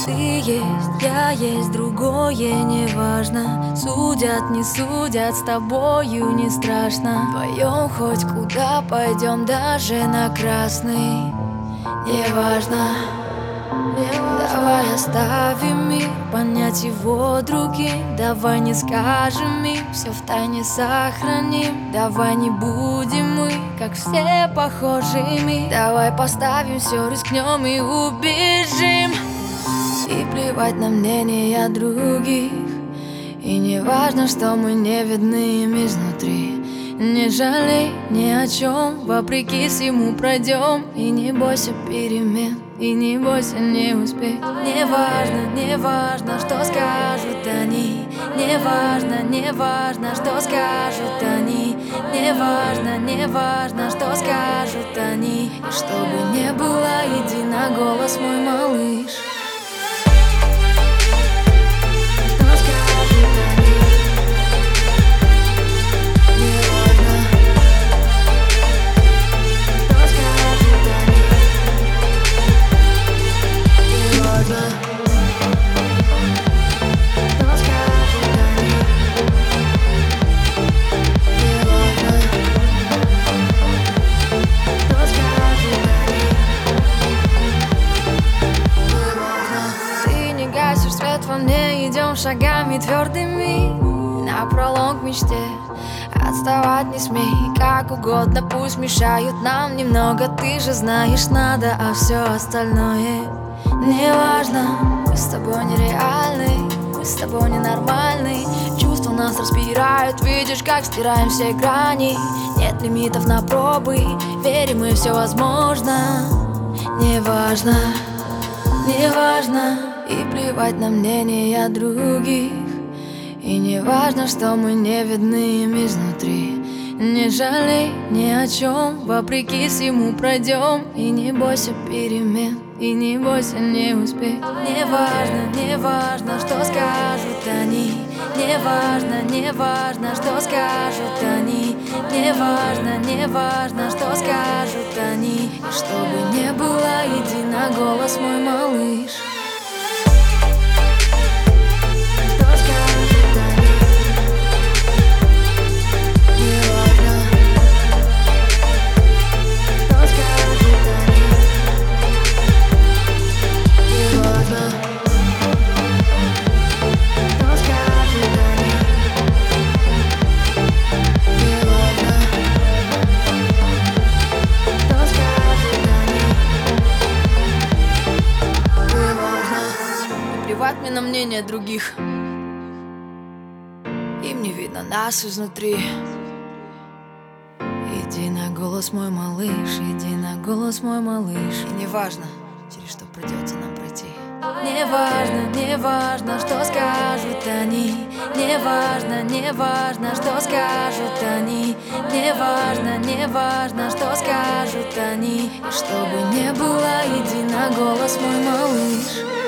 Ты есть, я есть, другое не важно. Судят, не судят, с тобою не страшно. Вдвоем хоть куда пойдем, даже на красный. Не важно. Давай оставим мир, понять его другим. Давай не скажем им, все в тайне сохраним. Давай не будем мы, как все, похожими. Давай поставим все, рискнем и убежим. И плевать на мнения других. И не важно, что мы не видны им изнутри. Не жалей ни о чем, вопреки всему пройдем. И не бойся перемен, и не бойся не успеть. Не важно, не важно, что скажут они. Не важно, не важно, что скажут они. Не важно, не важно, что скажут они. И чтобы не было, иди на голос, мой малыш. Свет во мне, идем шагами твердыми напролом к мечте. Отставать не смей, как угодно, пусть мешают нам немного. Ты же знаешь, надо, а все остальное не важно. Мы с тобой нереальны, мы с тобой ненормальны. Чувства нас распирают, видишь, как стираем все грани. Нет лимитов на пробы, верим мы, все возможно. Не важно, не важно. И плевать на мнения других. И не важно, что мы не видны им изнутри. Не жалей ни о чем, вопреки всему пройдем. И не бойся перемен, и не бойся не успеть. Не важно, не важно, что скажут они. Не важно, не важно, что скажут они. Не важно, не важно, что скажут они. И чтобы не было, иди на голос, мой малыш. Плевать мне на мнение других. Им не видно нас изнутри. Иди на голос, мой малыш, иди на голос, мой малыш. И не важно, через что придется нам пройти. Не важно, не важно, что скажут они. Не важно, не важно, что скажут они. Не важно, не важно, что скажут они. И чтобы не было, иди на голос, мой малыш.